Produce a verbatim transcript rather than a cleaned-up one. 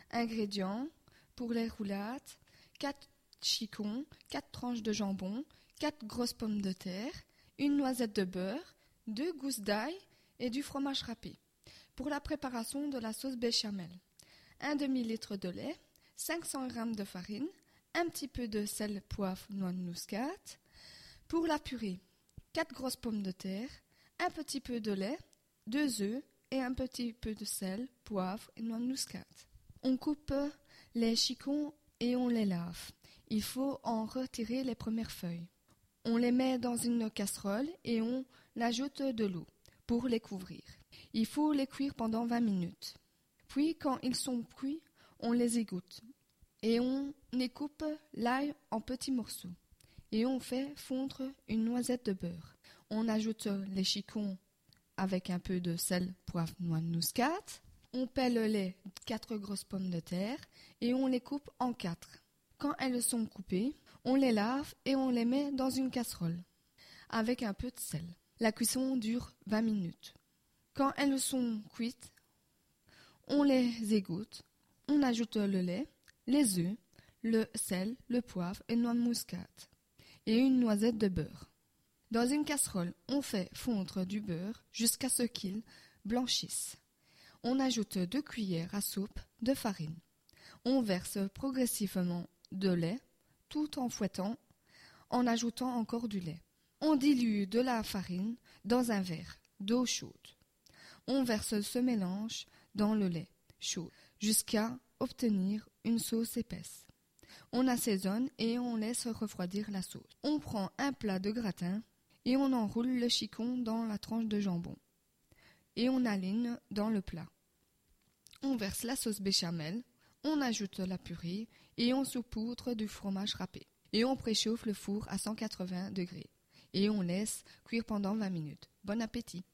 Ingrédients pour les roulades: quatre chicons, quatre tranches de jambon, quatre grosses pommes de terre, une noisette de beurre, deux gousses d'ail et du fromage râpé. Pour la préparation de la sauce béchamel: un demi-litre de lait, cinq cents grammes de farine, un petit peu de sel, poivre, noix de muscade. Pour la purée: quatre grosses pommes de terre, un petit peu de lait, deux œufs et un petit peu de sel, poivre et noix de muscade. On coupe les chicons et on les lave. Il faut en retirer les premières feuilles. On les met dans une casserole et on ajoute de l'eau pour les couvrir. Il faut les cuire pendant vingt minutes. Puis, quand ils sont cuits, on les égoutte et on découpe l'ail en petits morceaux. Et on fait fondre une noisette de beurre. On ajoute les chicons avec un peu de sel, poivre, noix de muscade. On pèle les quatre grosses pommes de terre et on les coupe en quatre. Quand elles sont coupées, on les lave et on les met dans une casserole avec un peu de sel. La cuisson dure vingt minutes. Quand elles sont cuites, on les égoutte, on ajoute le lait, les œufs, le sel, le poivre et noix de muscade et une noisette de beurre. Dans une casserole, on fait fondre du beurre jusqu'à ce qu'il blanchisse. On ajoute deux cuillères à soupe de farine. On verse progressivement de lait tout en fouettant, en ajoutant encore du lait. On dilue de la farine dans un verre d'eau chaude. On verse ce mélange dans le lait chaud jusqu'à obtenir une sauce épaisse. On assaisonne et on laisse refroidir la sauce. On prend un plat de gratin et on enroule le chicon dans la tranche de jambon et on aligne dans le plat. On verse la sauce béchamel, on ajoute la purée et on saupoudre du fromage râpé. Et on préchauffe le four à cent quatre-vingts degrés et on laisse cuire pendant vingt minutes. Bon appétit!